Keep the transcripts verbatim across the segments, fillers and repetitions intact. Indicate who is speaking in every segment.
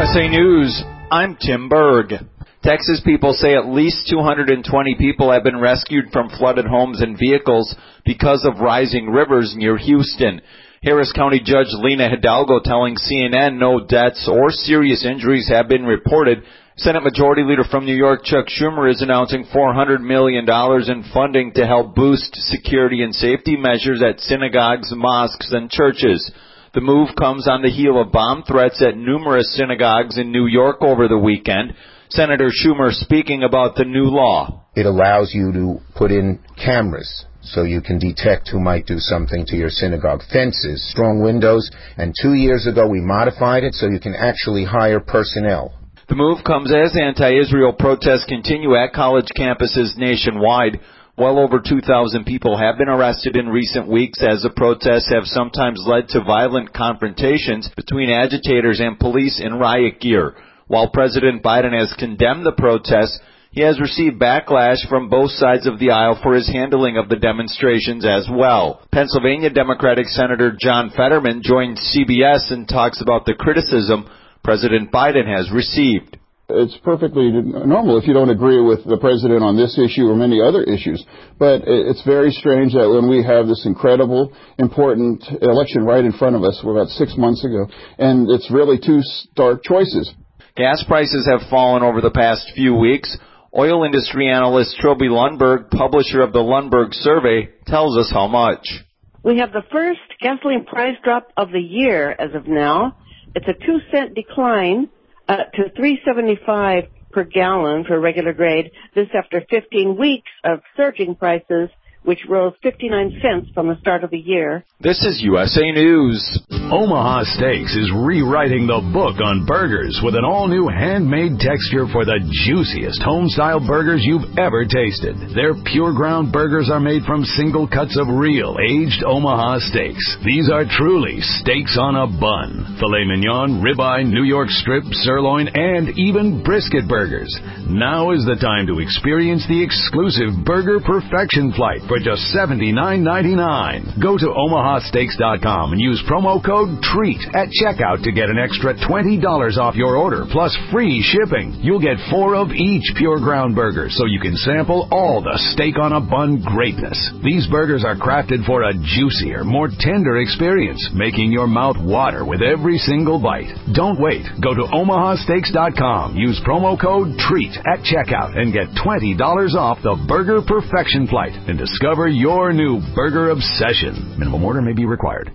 Speaker 1: S A News, I'm Tim Berg. Texas people say at least two hundred twenty people have been rescued from flooded homes and vehicles because of rising rivers near Houston. Harris County Judge Lena Hidalgo telling C N N no deaths or serious injuries have been reported. Senate Majority Leader from New York, Chuck Schumer, is announcing four hundred million dollars in funding to help boost security and safety measures at synagogues, mosques, and churches. The move comes on the heel of bomb threats at numerous synagogues in New York over the weekend. Senator Schumer speaking about the new law.
Speaker 2: It allows you to put in cameras so you can detect who might do something to your synagogue. Fences, strong windows, and two years ago we modified it so you can actually hire personnel.
Speaker 1: The move comes as anti-Israel protests continue at college campuses nationwide. Well over two thousand people have been arrested in recent weeks as the protests have sometimes led to violent confrontations between agitators and police in riot gear. While President Biden has condemned the protests, he has received backlash from both sides of the aisle for his handling of the demonstrations as well. Pennsylvania Democratic Senator John Fetterman joined C B S and talks about the criticism President Biden has received.
Speaker 3: It's perfectly normal if you don't agree with the president on this issue or many other issues. But it's very strange that when we have this incredible, important election right in front of us, we're about six months ago, and it's really two stark choices.
Speaker 1: Gas prices have fallen over the past few weeks. Oil industry analyst Trilby Lundberg, publisher of the Lundberg Survey, tells us how much.
Speaker 4: We have the first gasoline price drop of the year as of now. It's a two cent decline uh, to three seventy-five per gallon for regular grade. This after fifteen weeks of surging prices, which rose fifty-nine cents from the start of the year.
Speaker 1: This is U S A News.
Speaker 5: Omaha Steaks is rewriting the book on burgers with an all-new handmade texture for the juiciest home-style burgers you've ever tasted. Their pure ground burgers are made from single cuts of real, aged Omaha steaks. These are truly steaks on a bun. Filet mignon, ribeye, New York strip, sirloin, and even brisket burgers. Now is the time to experience the exclusive Burger Perfection Flight for just seventy-nine ninety-nine. Go to omaha steaks dot com and use promo code TREAT at checkout to get an extra twenty dollars off your order plus free shipping. You'll get four of each pure ground burger so you can sample all the steak on a bun greatness. These burgers are crafted for a juicier, more tender experience, making your mouth water with every single bite. Don't wait. Go to omaha steaks dot com. Use promo code TREAT at checkout and get twenty dollars off the Burger Perfection Flight and discover your new burger obsession. Minimum order may be required.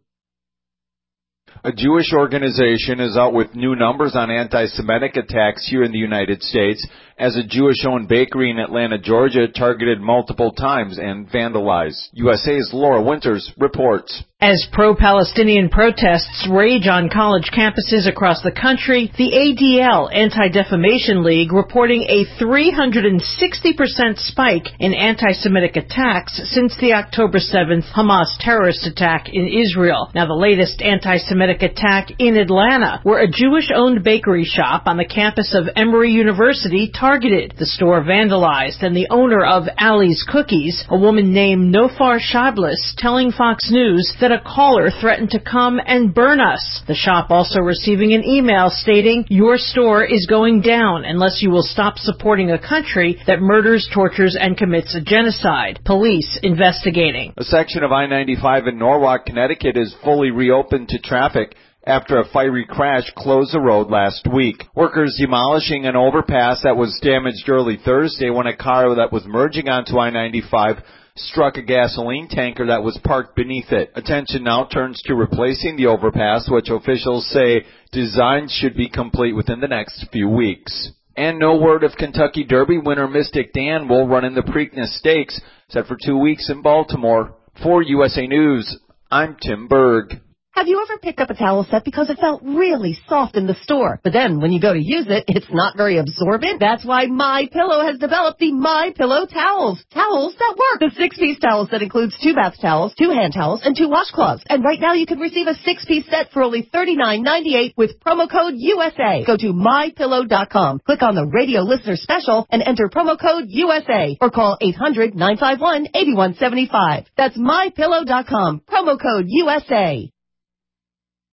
Speaker 1: A Jewish organization is out with new numbers on anti-Semitic attacks here in the United States as a Jewish-owned bakery in Atlanta, Georgia, targeted multiple times and vandalized. U S A's Laura Winters reports.
Speaker 6: As pro-Palestinian protests rage on college campuses across the country, the A D L, Anti-Defamation League, reporting a three hundred sixty percent spike in anti-Semitic attacks since the October seventh Hamas terrorist attack in Israel. Now, the latest anti-Semitic attack in Atlanta, where a Jewish-owned bakery shop on the campus of Emory University targeted. The store vandalized, and the owner of Ali's Cookies, a woman named Nofar Shablis, telling Fox News that a caller threatened to come and burn us. The shop also receiving an email stating, "Your store is going down unless you will stop supporting a country that murders, tortures, and commits a genocide." Police investigating.
Speaker 1: A section of I ninety-five in Norwalk, Connecticut is fully reopened to traffic after a fiery crash closed the road last week. Workers demolishing an overpass that was damaged early Thursday when a car that was merging onto I ninety-five struck a gasoline tanker that was parked beneath it. Attention now turns to replacing the overpass, which officials say design should be complete within the next few weeks. And no word if Kentucky Derby winner Mystic Dan will run in the Preakness Stakes, set for two weeks in Baltimore. For U S A News, I'm Tim Berg.
Speaker 7: Have you ever picked up a towel set because it felt really soft in the store, but then when you go to use it, it's not very absorbent? That's why MyPillow has developed the MyPillow towels. Towels that work. The six-piece towel set includes two bath towels, two hand towels, and two washcloths. And right now you can receive a six-piece set for only thirty-nine ninety-eight with promo code U S A. Go to my pillow dot com, click on the radio listener special, and enter promo code U S A, or call eight hundred nine five one eight one seven five. That's my pillow dot com, promo code U S A.